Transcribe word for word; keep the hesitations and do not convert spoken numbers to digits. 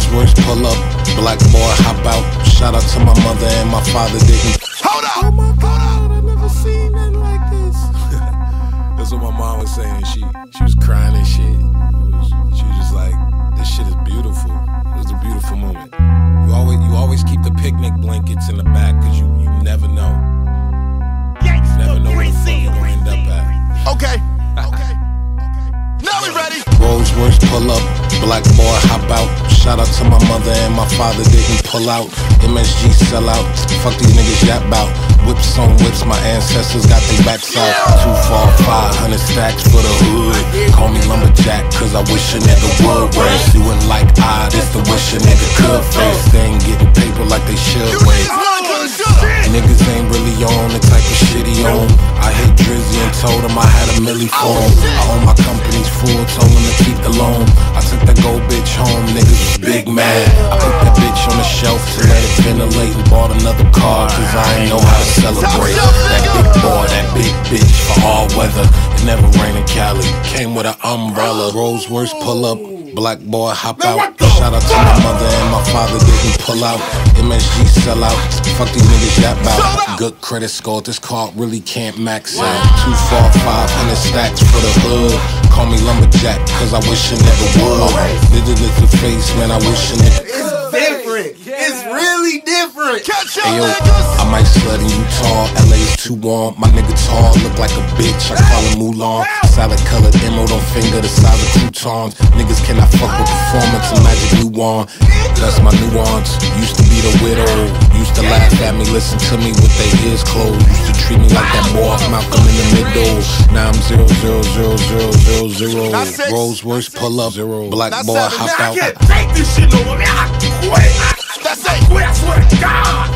Rolls Royce pull up, black boy hop out. Shout out to my mother and my father didn't. Hold up! Oh my God, I never seen nothing like this. That's what my mom was saying. She she was crying and shit. It was, she was just like, this shit is beautiful. It was a beautiful moment. You always you always keep the picnic blankets in the back because you, you never know. You never know where the fuck you're gonna end up at. Okay, okay, okay. Now we ready. Rolls Royce pull up, black boy hop out. Shout out to my mother and my father didn't pull out. M S G sell out, fuck these niggas yap bout. Whips on whips, my ancestors got their backs out. Two, four, five hundred stacks for the hood. Call me lumberjack, cause I wish a nigga would. Whereas you wouldn't like I, this the wish a nigga could face. They ain't getting paper like they should wait. Niggas ain't really on the type of shit he on. I hit Drizzy and told him I had a milli for him. I own my company's full, told him to keep the loan. I took that gold bitch home, niggas was big mad. I put that bitch on the shelf to let it ventilate and bought another car, cause I ain't know how to celebrate. That big boy, that big bitch for all weather. It never rained in Cali, came with an umbrella. Rolls Royce pull up, black boy hop out. Shout out to my mother and my father didn't pull out. M S G sell out, fuck these niggas yap out. Good credit score, this car really can't max out. Two, four, five hundred stacks for the hood. Call me lumberjack, cause I wish a nigga would. Did it to the face, man, I wish a nigga. It's different, it's really different. Hey yo, I might slut in Utah, L A's too warm. My nigga tall, look like a bitch, I call him Mulan. Salad colored emerald on finger, the size of croutons. Niggas cannot fuck with performance and magic new one. That's my nuance. Used to be the widow, used to laugh at me, listen to me with their ears closed. Used to treat me like that boy off Malcolm in the middle. Now I'm zero, zero, zero, zero, zero, zero. Rolls Royce pull up, zero. Black boy hop out. I can't take this shit no more. I quit. That's it. I quit. I swear to God.